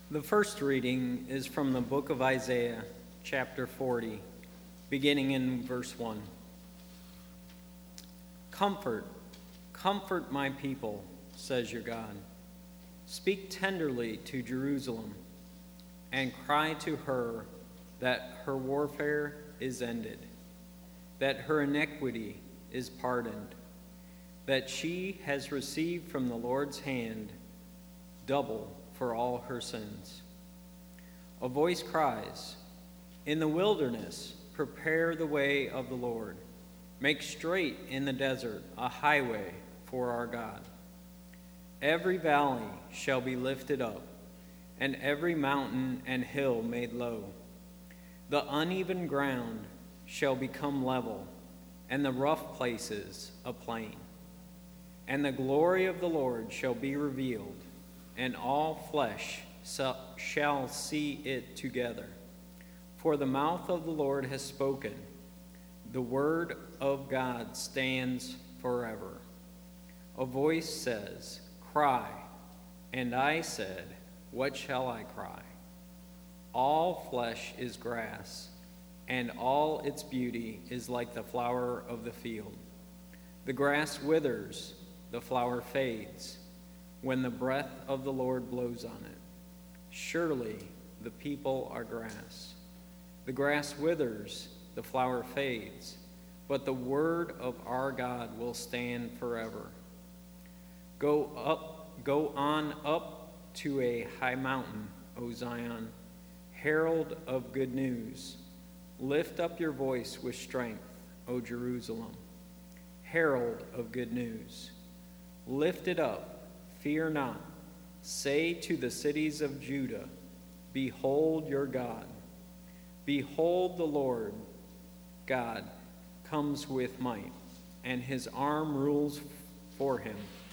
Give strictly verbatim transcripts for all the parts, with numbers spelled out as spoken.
The first reading is from the book of Isaiah, chapter forty, beginning in verse one. Comfort, comfort my people, says your God. Speak tenderly to Jerusalem, and cry to her that her warfare is ended, that her iniquity is pardoned, that she has received from the Lord's hand double for all her sins. A voice cries, "In the wilderness, prepare the way of the Lord. Make straight in the desert a highway for our God. Every valley shall be lifted up, and every mountain and hill made low. The uneven ground shall become level, and the rough places a plain. And the glory of the Lord shall be revealed, and all flesh shall see it together. For the mouth of the Lord has spoken. The word of God stands forever. A voice says, 'Cry.' And I said, 'What shall I cry?' All flesh is grass, and all its beauty is like the flower of the field. The grass withers, the flower fades, when the breath of the Lord blows on it. Surely the people are grass. The grass withers, the flower fades, but the word of our God will stand forever. Go up, go on up to a high mountain, O Zion, herald of good news. Lift up your voice with strength, O Jerusalem, herald of good news. Lift it up. Fear not. Say to the cities of Judah, behold your God. Behold, the Lord God comes with might, and his arm rules for him.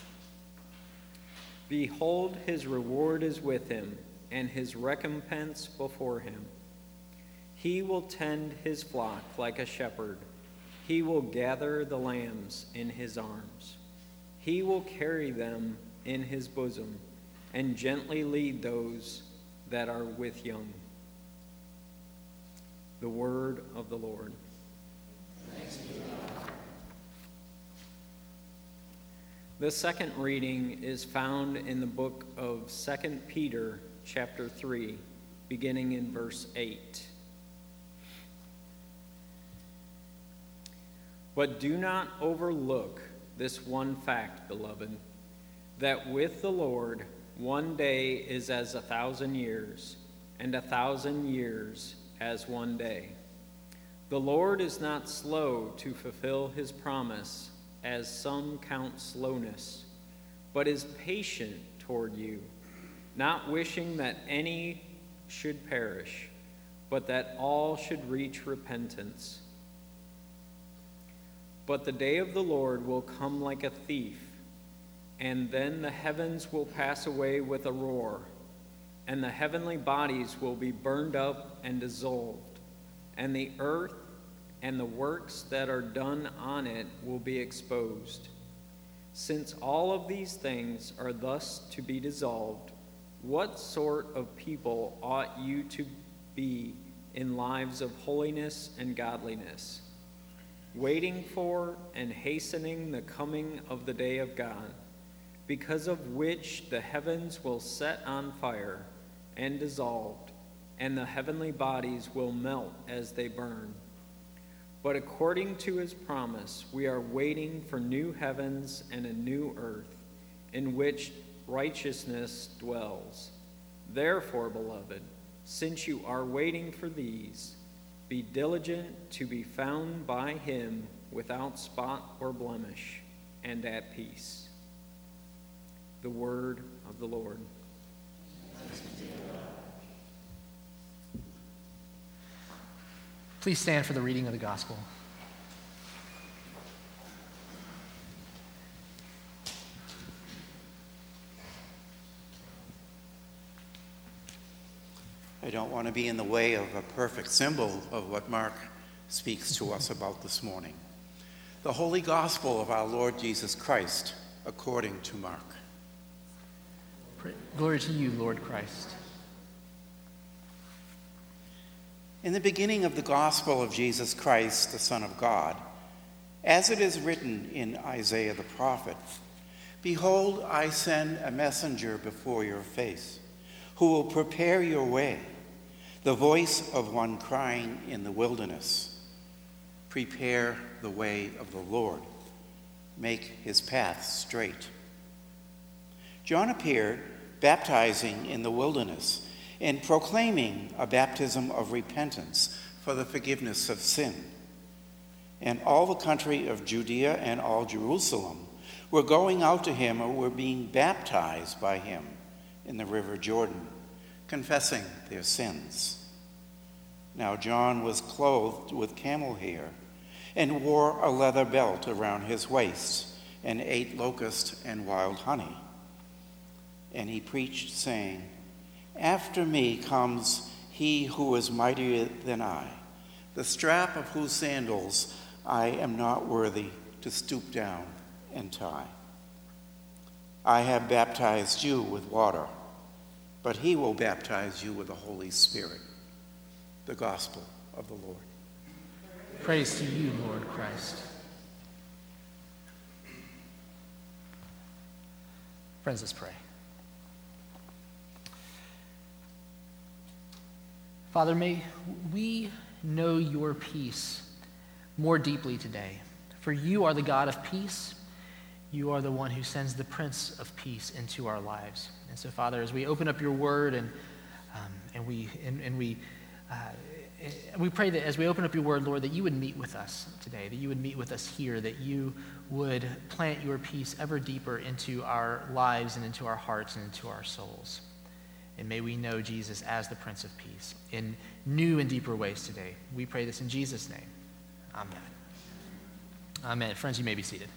Behold, his reward is with him, and his recompense before him. He will tend his flock like a shepherd. He will gather the lambs in his arms. He will carry them in his bosom, and gently lead those that are with young." The word of the Lord. Thanks be to God. The second reading is found in the book of Second Peter, chapter three, beginning in verse eight. But do not overlook this one fact, beloved, that with the Lord one day is as a thousand years, and a thousand years as one day. The Lord is not slow to fulfill his promise, as some count slowness, but is patient toward you, not wishing that any should perish, but that all should reach repentance. But the day of the Lord will come like a thief, and then the heavens will pass away with a roar, and the heavenly bodies will be burned up and dissolved, and the earth and the works that are done on it will be exposed. Since all of these things are thus to be dissolved, what sort of people ought you to be in lives of holiness and godliness, waiting for and hastening the coming of the day of God, because of which the heavens will set on fire and dissolved, and the heavenly bodies will melt as they burn? But according to his promise, we are waiting for new heavens and a new earth, in which righteousness dwells. Therefore, beloved, since you are waiting for these, be diligent to be found by him without spot or blemish, and at peace. The word of the Lord. Please stand for the reading of the gospel. I don't want to be in the way of a perfect symbol of what Mark speaks to us about this morning. The Holy Gospel of our Lord Jesus Christ, according to Mark. Glory to you, Lord Christ. In the beginning of the gospel of Jesus Christ, the Son of God, as it is written in Isaiah the prophet, "Behold, I send a messenger before your face, who will prepare your way, the voice of one crying in the wilderness, prepare the way of the Lord, make his path straight." John appeared baptizing in the wilderness and proclaiming a baptism of repentance for the forgiveness of sin. And all the country of Judea and all Jerusalem were going out to him or were being baptized by him in the river Jordan, confessing their sins. Now John was clothed with camel hair and wore a leather belt around his waist and ate locust and wild honey. And he preached, saying, "After me comes he who is mightier than I, the strap of whose sandals I am not worthy to stoop down and tie. I have baptized you with water, but he will baptize you with the Holy Spirit." The gospel of the Lord. Praise to you, Lord Christ. Friends, let's pray. Father, may we know your peace more deeply today. For you are the God of peace. You are the one who sends the Prince of Peace into our lives. And so, Father, as we open up your word and um, and we and, and we uh, we pray that as we open up your word, Lord, that you would meet with us today, that you would meet with us here, that you would plant your peace ever deeper into our lives and into our hearts and into our souls. And may we know Jesus as the Prince of Peace in new and deeper ways today. We pray this in Jesus' name. Amen. Amen. Friends, you may be seated.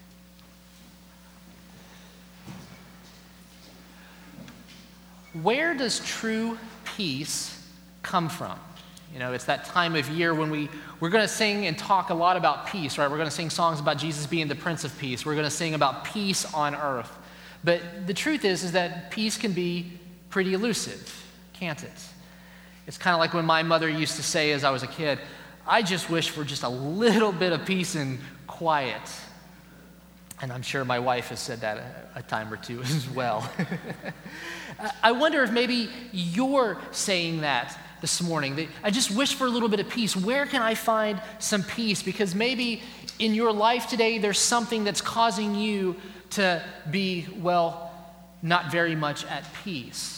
Where does true peace come from? You know, it's that time of year when we, we're going to sing and talk a lot about peace, right? We're going to sing songs about Jesus being the Prince of Peace. We're going to sing about peace on earth. But the truth is, is that peace can be pretty elusive, can't it? It's kind of like when my mother used to say as I was a kid, "I just wish for just a little bit of peace and quiet." And I'm sure my wife has said that a, a time or two as well. I wonder if maybe you're saying that this morning, that I just wish for a little bit of peace. Where can I find some peace? Because maybe in your life today, there's something that's causing you to be, well, not very much at peace.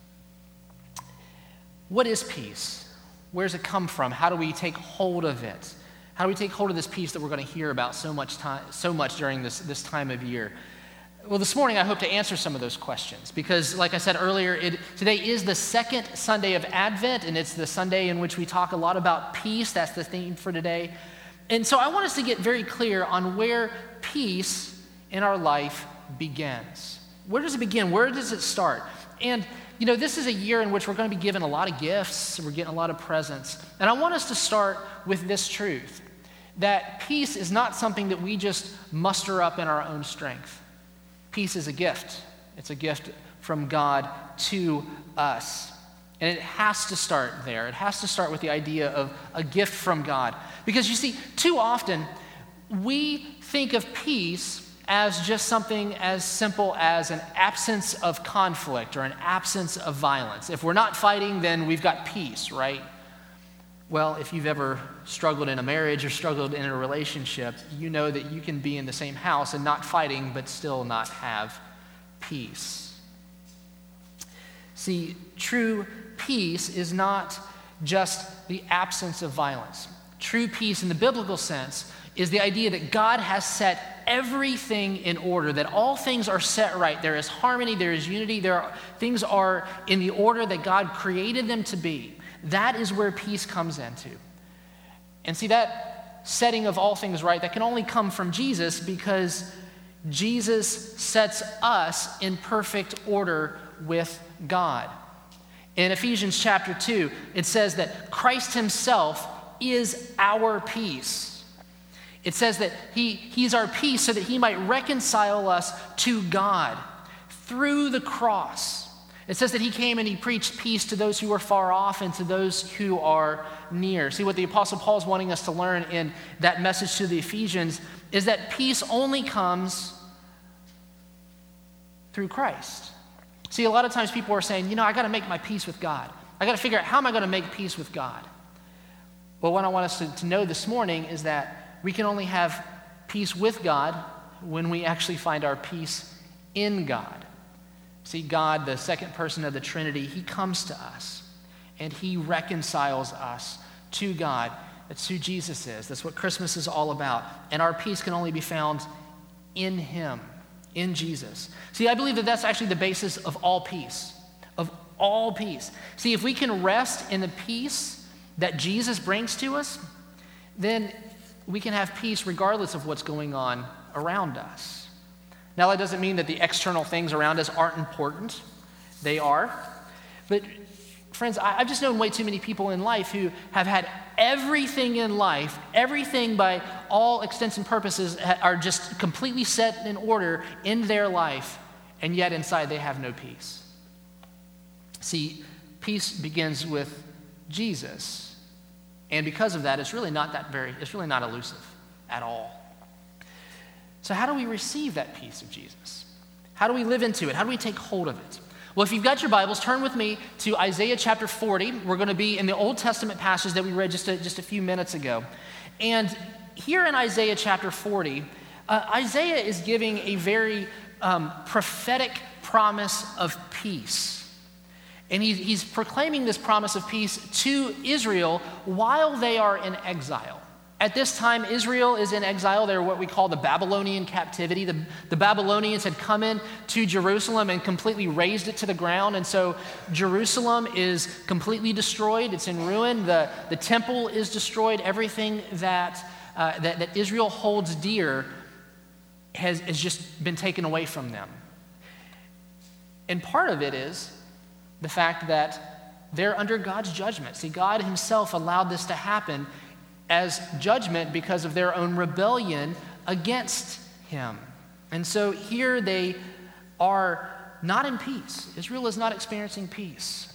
What is peace? Where does it come from? How do we take hold of it? How do we take hold of this peace that we're going to hear about so much time, so much during this, this time of year? Well, this morning I hope to answer some of those questions because, like I said earlier, it, today is the second Sunday of Advent, and it's the Sunday in which we talk a lot about peace. That's the theme for today. And so I want us to get very clear on where peace in our life begins. Where does it begin? Where does it start? And you know, this is a year in which we're going to be given a lot of gifts. We're getting a lot of presents. And I want us to start with this truth, that peace is not something that we just muster up in our own strength. Peace is a gift. It's a gift from God to us. And it has to start there. It has to start with the idea of a gift from God. Because you see, too often we think of peace as just something as simple as an absence of conflict or an absence of violence. If we're not fighting, then we've got peace, right? Well, if you've ever struggled in a marriage or struggled in a relationship, you know that you can be in the same house and not fighting, but still not have peace. See, true peace is not just the absence of violence. True peace in the biblical sense is the idea that God has set everything in order, that all things are set right. There is harmony, there is unity, there are, things are in the order that God created them to be. That is where peace comes into. And see, that setting of all things right, that can only come from Jesus because Jesus sets us in perfect order with God. In Ephesians chapter two, it says that Christ himself is our peace. It says that he, he's our peace so that he might reconcile us to God through the cross. It says that he came and he preached peace to those who are far off and to those who are near. See, what the Apostle Paul is wanting us to learn in that message to the Ephesians is that peace only comes through Christ. See, a lot of times people are saying, you know, I got to make my peace with God. I got to figure out how am I going to make peace with God. Well, what I want us to, to know this morning is that we can only have peace with God when we actually find our peace in God. See, God, the second person of the Trinity, he comes to us and he reconciles us to God. That's who Jesus is. That's what Christmas is all about. And our peace can only be found in him, in Jesus. See, I believe that that's actually the basis of all peace, of all peace. See, if we can rest in the peace that Jesus brings to us, then we can have peace regardless of what's going on around us. Now, that doesn't mean that the external things around us aren't important. They are. But friends, I've just known way too many people in life who have had everything in life, everything by all extents and purposes are just completely set in order in their life, and yet inside they have no peace. See, peace begins with Jesus. And because of that, it's really not that very, it's really not elusive at all. So how do we receive that peace of Jesus? How do we live into it? How do we take hold of it? Well, if you've got your Bibles, turn with me to Isaiah chapter forty. We're going to be in the Old Testament passage that we read just a, just a few minutes ago. And here in Isaiah chapter forty, uh, Isaiah is giving a very um, prophetic promise of peace. And he, he's proclaiming this promise of peace to Israel while they are in exile. At this time, Israel is in exile. They're what we call the Babylonian captivity. The, the Babylonians had come in to Jerusalem and completely razed it to the ground. And so Jerusalem is completely destroyed. It's in ruin. The, the temple is destroyed. Everything that, uh, that, that Israel holds dear has, has just been taken away from them. And part of it is the fact that they're under God's judgment. See, God himself allowed this to happen as judgment because of their own rebellion against him. And so here they are not in peace. Israel is not experiencing peace.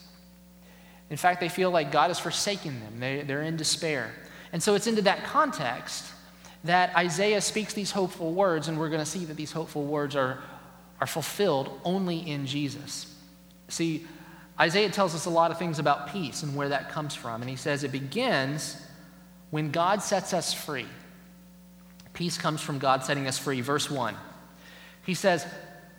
In fact, they feel like God has forsaken them. They, they're in despair. And so it's into that context that Isaiah speaks these hopeful words, and we're going to see that these hopeful words are, are fulfilled only in Jesus. See, Isaiah tells us a lot of things about peace and where that comes from. And he says it begins when God sets us free. Peace comes from God setting us free. Verse one, he says,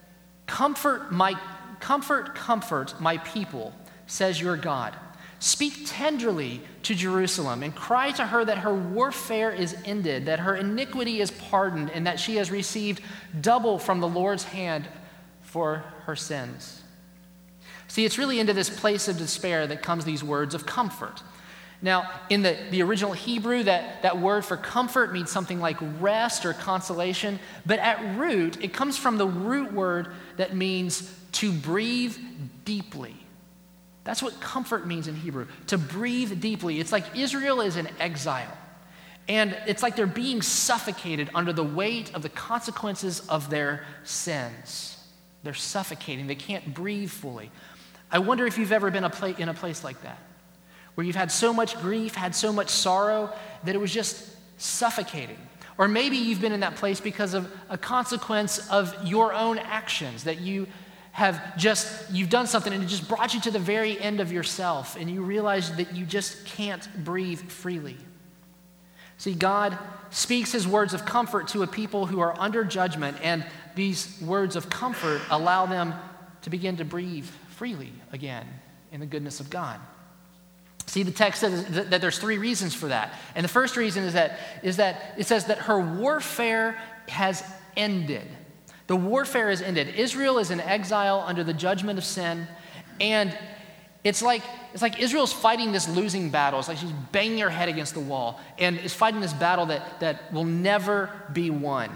Comfort my, comfort, comfort my people, says your God. Speak tenderly to Jerusalem and cry to her that her warfare is ended, that her iniquity is pardoned, and that she has received double from the Lord's hand for her sins. See, it's really into this place of despair that comes these words of comfort. Now, in the, the original Hebrew, that, that word for comfort means something like rest or consolation, but at root, it comes from the root word that means to breathe deeply. That's what comfort means in Hebrew, to breathe deeply. It's like Israel is in exile, and it's like they're being suffocated under the weight of the consequences of their sins. They're suffocating. They can't breathe fully. I wonder if you've ever been a pla- in a place like that, where you've had so much grief, had so much sorrow, that it was just suffocating. Or maybe you've been in that place because of a consequence of your own actions, that you have just, you've done something and it just brought you to the very end of yourself, and you realize that you just can't breathe freely. See, God speaks his words of comfort to a people who are under judgment, and these words of comfort allow them to begin to breathe freely again in the goodness of God. See, the text says that there's three reasons for that. And the first reason is that, is that it says that her warfare has ended. The warfare is ended. Israel is in exile under the judgment of sin, and it's like, it's like Israel's fighting this losing battle. It's like she's banging her head against the wall and is fighting this battle that, that will never be won.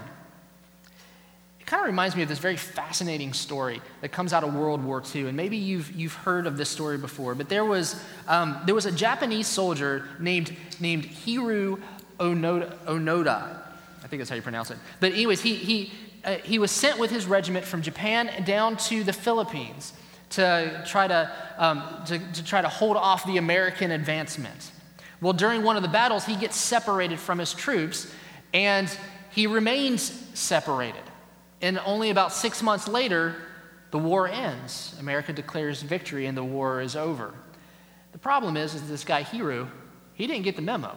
It kind of reminds me of this very fascinating story that comes out of World War Two, and maybe you've you've heard of this story before. But there was um, there was a Japanese soldier named named Hiroo Onoda, Onoda. I think that's how you pronounce it. But anyways, he he uh, he was sent with his regiment from Japan down to the Philippines to try to, um, to, to try to hold off the American advancement. Well, during one of the battles, he gets separated from his troops, and he remains separated. And only about six months later, the war ends. America declares victory, and the war is over. The problem is, is this guy Hiru, he didn't get the memo.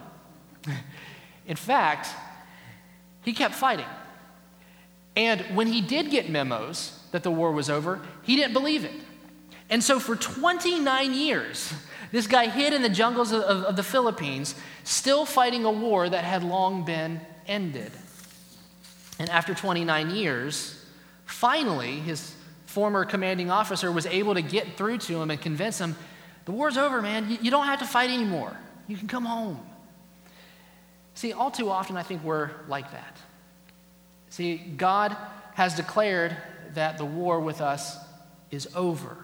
In fact, he kept fighting. And when he did get memos that the war was over, he didn't believe it. And so for twenty-nine years, this guy hid in the jungles of, of, of the Philippines, still fighting a war that had long been ended. And after twenty-nine years, finally, his former commanding officer was able to get through to him and convince him, the war's over, man. You, you don't have to fight anymore. You can come home. See, all too often, I think we're like that. See, God has declared that the war with us is over.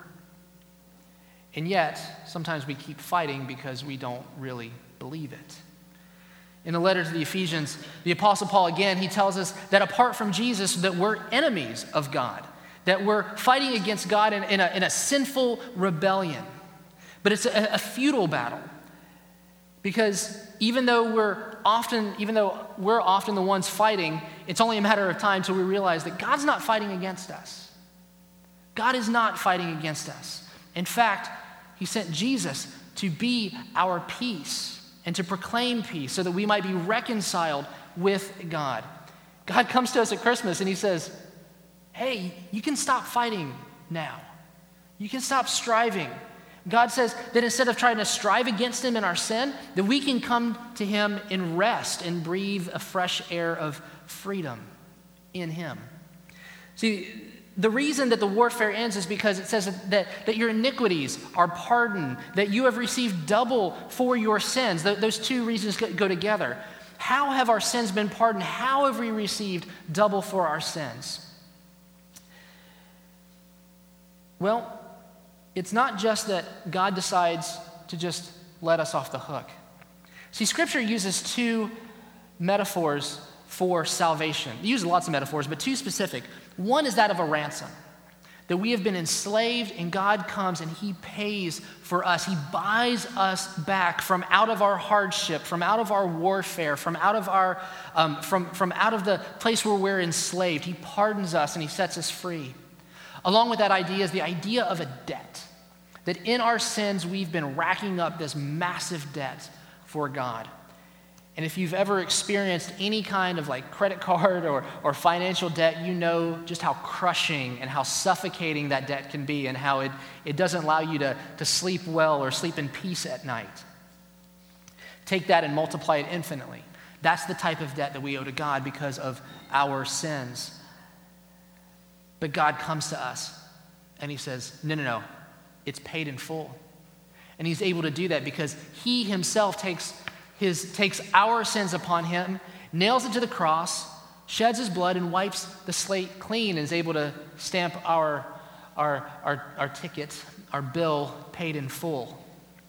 And yet, sometimes we keep fighting because we don't really believe it. In the letter to the Ephesians, the Apostle Paul, again, he tells us that apart from Jesus, that we're enemies of God, that we're fighting against God in, in, a, in a sinful rebellion. But it's a, a futile battle. Because even though we're often, even though we're often the ones fighting, it's only a matter of time till we realize that God's not fighting against us. God is not fighting against us. In fact, he sent Jesus to be our peace and to proclaim peace so that we might be reconciled with God. God comes to us at Christmas and he says, hey, you can stop fighting now. You can stop striving. God says that instead of trying to strive against him in our sin, that we can come to him in rest and breathe a fresh air of freedom in him. See, the reason that the warfare ends is because it says that, that your iniquities are pardoned, that you have received double for your sins. Th- those two reasons go, go together. How have our sins been pardoned? How have we received double for our sins? Well, it's not just that God decides to just let us off the hook. See, Scripture uses two metaphors for salvation. It uses lots of metaphors, but two specific. One is that of a ransom, that we have been enslaved and God comes and he pays for us. He buys us back from out of our hardship, from out of our warfare, from out of our, um, from, from out of the place where we're enslaved. He pardons us and he sets us free. Along with that idea is the idea of a debt, that in our sins we've been racking up this massive debt for God. And if you've ever experienced any kind of like credit card or, or financial debt, you know just how crushing and how suffocating that debt can be and how it, it doesn't allow you to, to sleep well or sleep in peace at night. Take that and multiply it infinitely. That's the type of debt that we owe to God because of our sins. But God comes to us and he says, no, no, no, it's paid in full. And he's able to do that because he himself takes his takes our sins upon him, nails it to the cross, sheds his blood, and wipes the slate clean, and is able to stamp our, our, our, our ticket, our bill paid in full.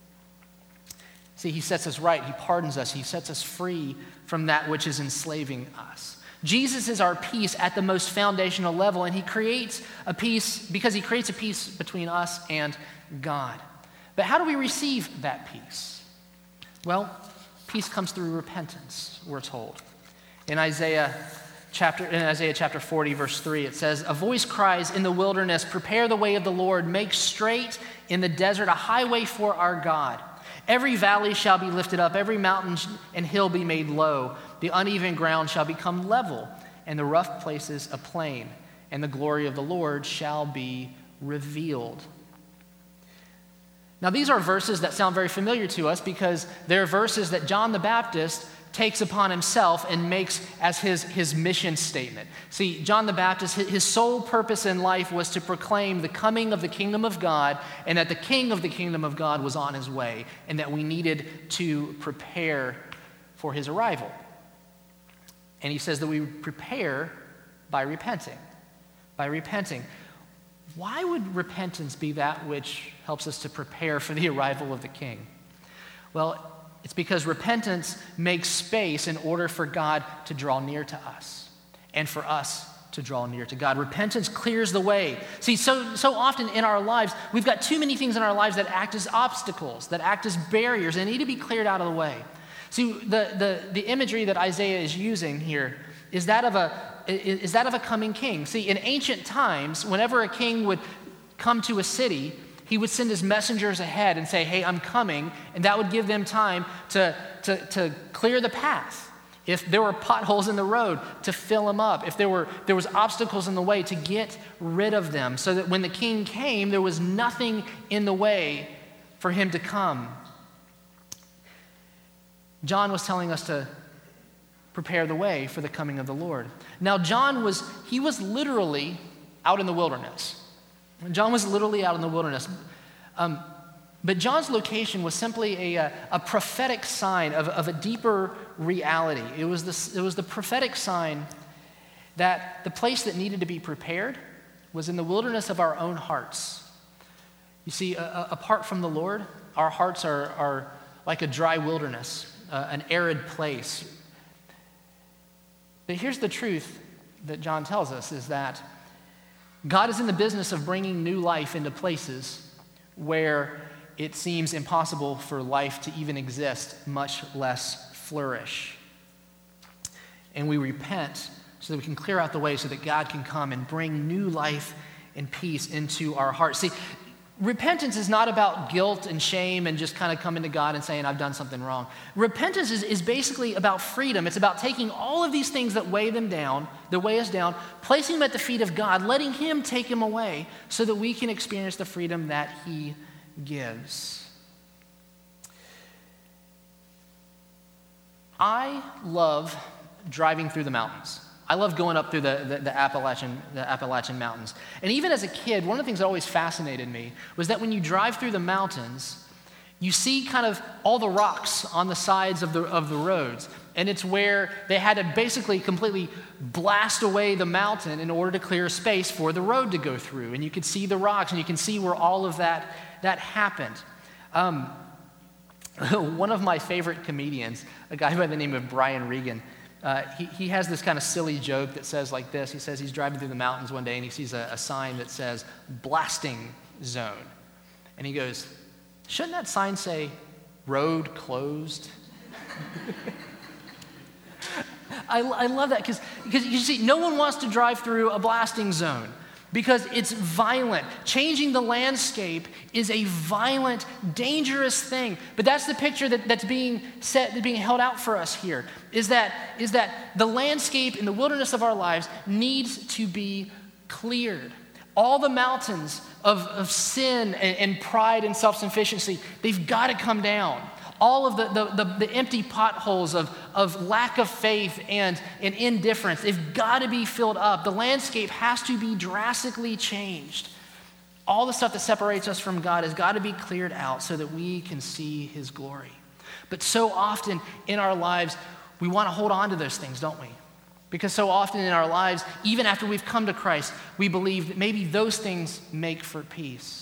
See, he sets us right. He pardons us. He sets us free from that which is enslaving us. Jesus is our peace at the most foundational level, and he creates a peace because he creates a peace between us and God. But how do we receive that peace? Well, peace comes through repentance, we're told. In Isaiah chapter in Isaiah chapter forty, verse three, it says, "A voice cries in the wilderness, prepare the way of the Lord, make straight in the desert a highway for our God. Every valley shall be lifted up, every mountain and hill be made low. The uneven ground shall become level, and the rough places a plain, and the glory of the Lord shall be revealed." Now, these are verses that sound very familiar to us because they're verses that John the Baptist takes upon himself and makes as his, his mission statement. See, John the Baptist, his sole purpose in life was to proclaim the coming of the kingdom of God, and that the king of the kingdom of God was on his way, and that we needed to prepare for his arrival. And he says that we prepare by repenting, by repenting. Why would repentance be that which helps us to prepare for the arrival of the king? Well, it's because repentance makes space in order for God to draw near to us and for us to draw near to God. Repentance clears the way. See, so, so often in our lives, we've got too many things in our lives that act as obstacles, that act as barriers, and need to be cleared out of the way. See, the, the, the imagery that Isaiah is using here is that of a is that of a coming king. See, in ancient times, whenever a king would come to a city, he would send his messengers ahead and say, hey, I'm coming, and that would give them time to, to, to clear the path. If there were potholes in the road, to fill them up. If there were there was obstacles in the way, to get rid of them, so that when the king came, there was nothing in the way for him to come. John was telling us to prepare the way for the coming of the Lord. Now, John was, he was literally out in the wilderness. John was literally out in the wilderness. Um, but John's location was simply a, a prophetic sign of, of a deeper reality. It was, the, it was the prophetic sign that the place that needed to be prepared was in the wilderness of our own hearts. You see, a, a, apart from the Lord, our hearts are, are like a dry wilderness, uh, an arid place. But here's the truth that John tells us, is that God is in the business of bringing new life into places where it seems impossible for life to even exist, much less flourish. And we repent so that we can clear out the way so that God can come and bring new life and peace into our hearts. See, repentance is not about guilt and shame and just kind of coming to God and saying, I've done something wrong. Repentance is, is basically about freedom. It's about taking all of these things that weigh them down, that weigh us down, placing them at the feet of God, letting him take them away so that we can experience the freedom that he gives. I love driving through the mountains. I love going up through the, the, the, Appalachian, the Appalachian Mountains. And even as a kid, one of the things that always fascinated me was that when you drive through the mountains, you see kind of all the rocks on the sides of the, of the roads. And it's where they had to basically completely blast away the mountain in order to clear space for the road to go through. And you could see the rocks, and you can see where all of that, that happened. Um, one of my favorite comedians, a guy by the name of Brian Regan, Uh, he, he has this kind of silly joke that says like this. He says he's driving through the mountains one day and he sees a, a sign that says blasting zone. And he goes, shouldn't that sign say road closed? I, I love that because you see, no one wants to drive through a blasting zone because it's violent. Changing the landscape is a violent, dangerous thing. But that's the picture that, that's being set, that's being held out for us here, is that, is that the landscape in the wilderness of our lives needs to be cleared. All the mountains of, of sin and, and pride and self-sufficiency, they've got to come down. All of the, the, the, the empty potholes of, of lack of faith and, and indifference, they've got to be filled up. The landscape has to be drastically changed. All the stuff that separates us from God has got to be cleared out so that we can see his glory. But so often in our lives, we want to hold on to those things, don't we? Because so often in our lives, even after we've come to Christ, we believe that maybe those things make for peace.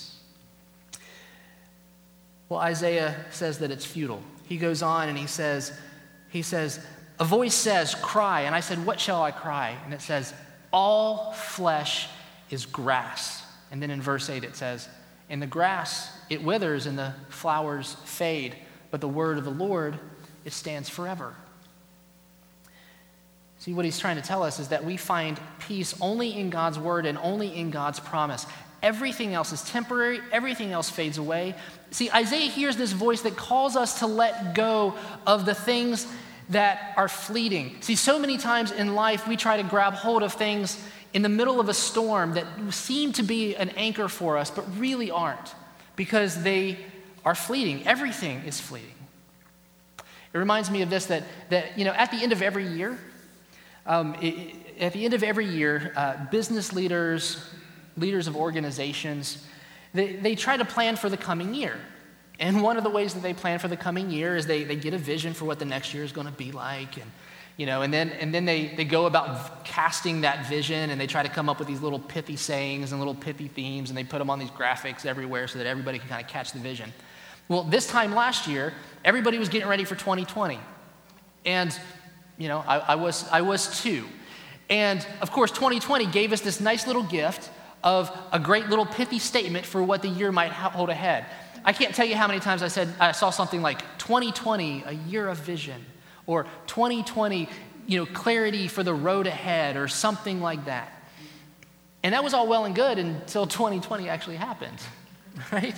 Well, Isaiah says that it's futile. He goes on and he says, he says, a voice says, cry. And I said, what shall I cry? And it says, all flesh is grass. And then in verse eight it says, and the grass, it withers and the flowers fade, but the word of the Lord, it stands forever. See, what he's trying to tell us is that we find peace only in God's word and only in God's promise. Everything else is temporary. Everything else fades away. See, Isaiah hears this voice that calls us to let go of the things that are fleeting. See, so many times in life, we try to grab hold of things in the middle of a storm that seem to be an anchor for us, but really aren't, because they are fleeting. Everything is fleeting. It reminds me of this, that, that you know, at the end of every year, um, it, at the end of every year, uh, business leaders, leaders of organizations, they, they try to plan for the coming year. And one of the ways that they plan for the coming year is they, they get a vision for what the next year is going to be like. And, you know, and then, and then they, they go about casting that vision, and they try to come up with these little pithy sayings and little pithy themes, and they put them on these graphics everywhere so that everybody can kind of catch the vision. Well, this time last year, everybody was getting ready for twenty twenty. And, you know, I, I was I was too. And of course, twenty twenty gave us this nice little gift of a great little pithy statement for what the year might hold ahead. I can't tell you how many times I said I saw something like twenty twenty, a year of vision, or twenty twenty, you know, clarity for the road ahead, or something like that. And that was all well and good until twenty twenty actually happened, right?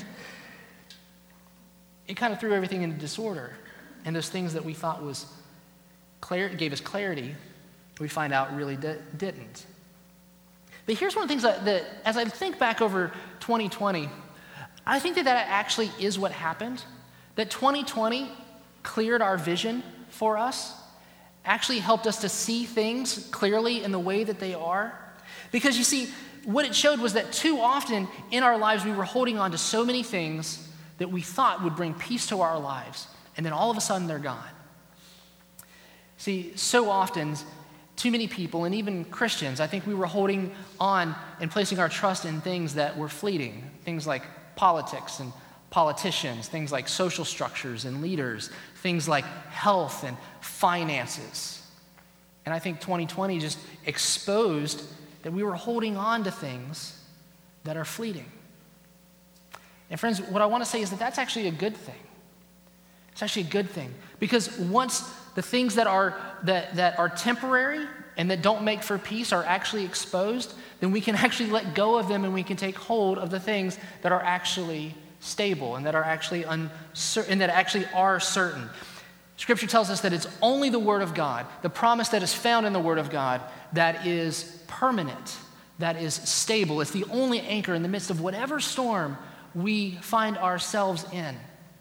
It kind of threw everything into disorder. And those things that we thought was clear, gave us clarity, we find out really di- didn't. But here's one of the things that, that, as I think back over twenty twenty, I think that that actually is what happened. That twenty twenty cleared our vision for us, actually helped us to see things clearly in the way that they are. Because you see, what it showed was that too often in our lives we were holding on to so many things that we thought would bring peace to our lives, and then all of a sudden they're gone. See, so often, too many people, and even Christians, I think we were holding on and placing our trust in things that were fleeting, things like politics and politicians, things like social structures and leaders, things like health and finances. And I think twenty twenty just exposed that we were holding on to things that are fleeting. And friends, what I want to say is that that's actually a good thing. It's actually a good thing, because once the things that are that, that are temporary and that don't make for peace are actually exposed, then we can actually let go of them and we can take hold of the things that are actually stable and that are actually uncertain, and that actually are certain. Scripture tells us that it's only the Word of God, the promise that is found in the Word of God, that is permanent, that is stable. It's the only anchor in the midst of whatever storm we find ourselves in.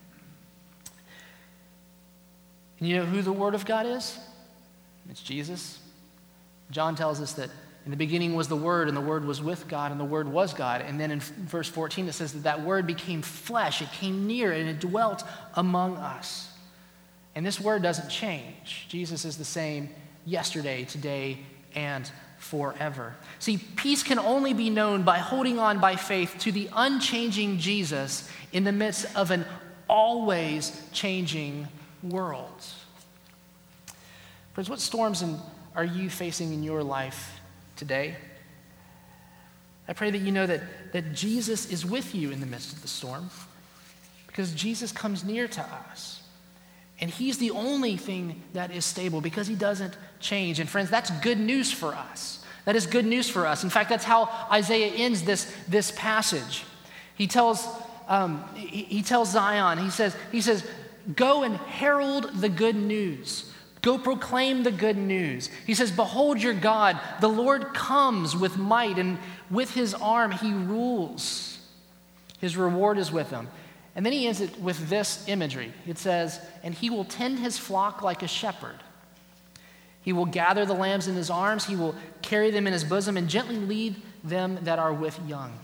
And you know who the Word of God is? It's Jesus. John tells us that in the beginning was the Word, and the Word was with God, and the Word was God. And then in verse fourteen it says that that Word became flesh. It came near, and it dwelt among us. And this Word doesn't change. Jesus is the same yesterday, today, and forever. See, peace can only be known by holding on by faith to the unchanging Jesus in the midst of an always changing world. Friends, what storms are you facing in your life today? I pray that you know that, that Jesus is with you in the midst of the storm, because Jesus comes near to us. And he's the only thing that is stable, because he doesn't change. And friends, that's good news for us. That is good news for us. In fact, that's how Isaiah ends this, this passage. He tells, um, he, he tells Zion, he says, he says, go and herald the good news. Go proclaim the good news. He says, behold your God. The Lord comes with might, and with his arm he rules. His reward is with him. And then he ends it with this imagery. It says, and he will tend his flock like a shepherd. He will gather the lambs in his arms. He will carry them in his bosom and gently lead them that are with young.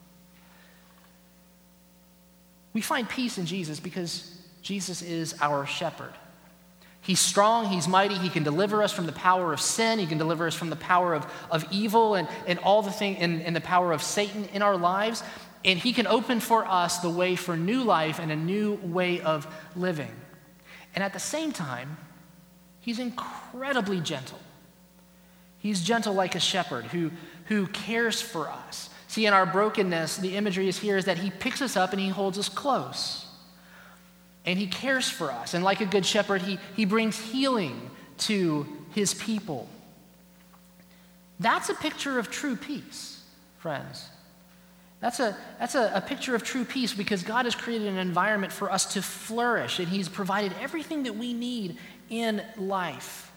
We find peace in Jesus because Jesus is our shepherd. He's strong, he's mighty, he can deliver us from the power of sin, he can deliver us from the power of, of evil and, and all the thing and, and the power of Satan in our lives. And he can open for us the way for new life and a new way of living. And at the same time, he's incredibly gentle. He's gentle like a shepherd who, who cares for us. See, in our brokenness, the imagery is here is that he picks us up and he holds us close. And he cares for us. And like a good shepherd, he, he brings healing to his people. That's a picture of true peace, friends. That's a, that's a, a picture of true peace, because God has created an environment for us to flourish, and he's provided everything that we need in life.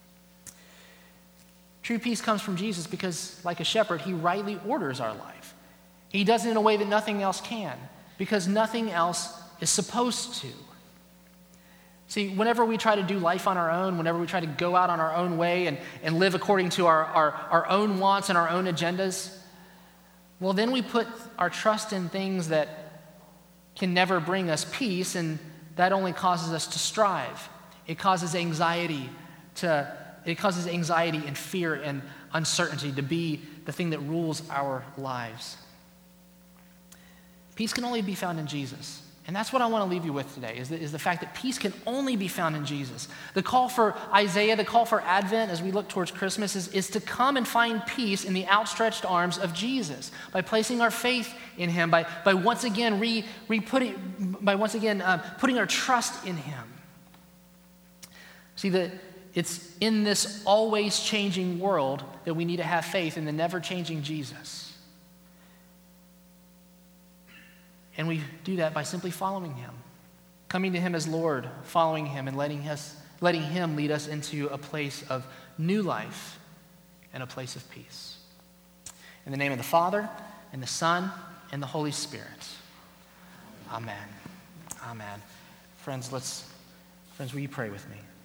True peace comes from Jesus because, like a shepherd, he rightly orders our life. He does it in a way that nothing else can, because nothing else is supposed to. See, whenever we try to do life on our own, whenever we try to go out on our own way and, and live according to our, our, our own wants and our own agendas, well, then we put our trust in things that can never bring us peace, and that only causes us to strive. It causes anxiety to, it causes anxiety and fear and uncertainty to be the thing that rules our lives. Peace can only be found in Jesus. And that's what I want to leave you with today, is the, is the fact that peace can only be found in Jesus. The call for Isaiah, the call for Advent as we look towards Christmas is, is to come and find peace in the outstretched arms of Jesus by placing our faith in him, by, by once again re, re-putting, by once again uh, putting our trust in him. See, the, it's in this always changing world that we need to have faith in the never-changing Jesus. And we do that by simply following him, coming to him as Lord, following him, and letting us, letting him lead us into a place of new life and a place of peace. In the name of the Father, and the Son, and the Holy Spirit. Amen. Amen. Friends, let's, friends, will you pray with me?